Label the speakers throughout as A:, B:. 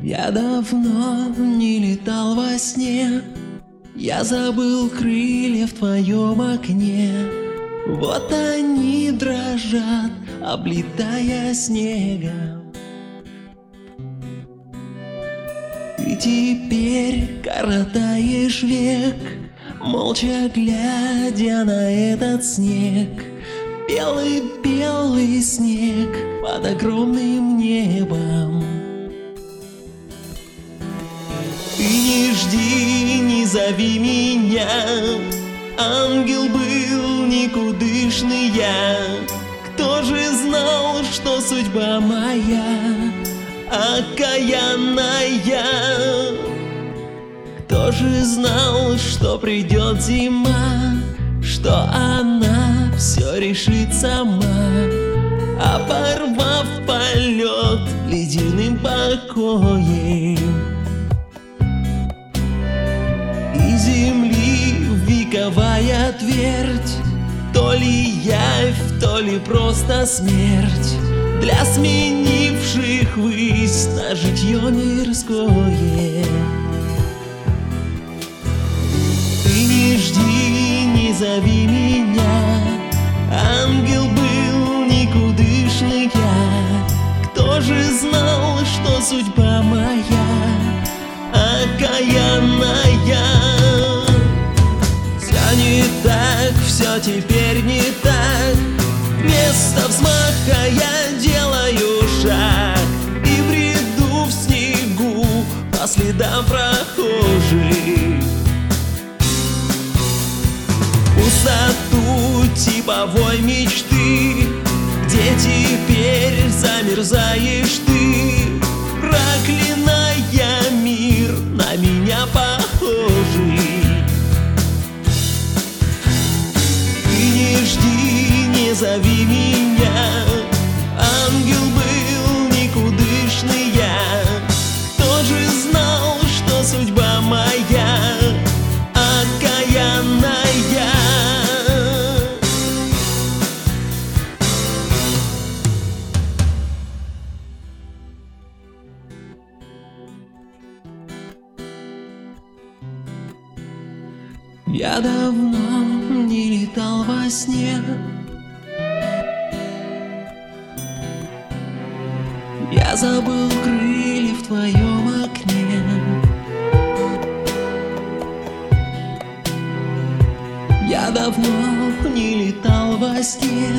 A: Я давно не летал во сне, я забыл крылья в твоем окне. Вот они дрожат, облетая снегом. Ты теперь коротаешь век, молча глядя на этот снег. Белый-белый снег под огромным небом. Ты не жди, не зови меня, ангел был никудышный я. Кто же знал, что судьба моя окаянная? Кто же знал, что придет зима, что она все решит сама, оборвав полет ледяным покоем. И земли вековая твердь, то ли явь, то ли просто смерть для сменивших высь на житье мирское. Ты не жди, не зови меня, ангел был никудышный я. Кто же знал, что судьба моя окаянная? Все не так, все теперь не так. Вместо взмаха я делаю шаг и бреду в снегу по следам прохожих. Пустоту типовой мечты, где теперь замерзаешь ты, проклиная мир на меня похожий. Ты не жди, не зови меня, ангел был никудышный я. Кто же знал, что судьба моя окаянная? Я давно не летал во сне, я забыл крылья в твоем окне. Я давно не летал во сне,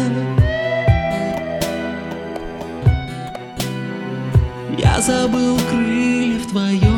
A: я забыл крылья в твоем окне.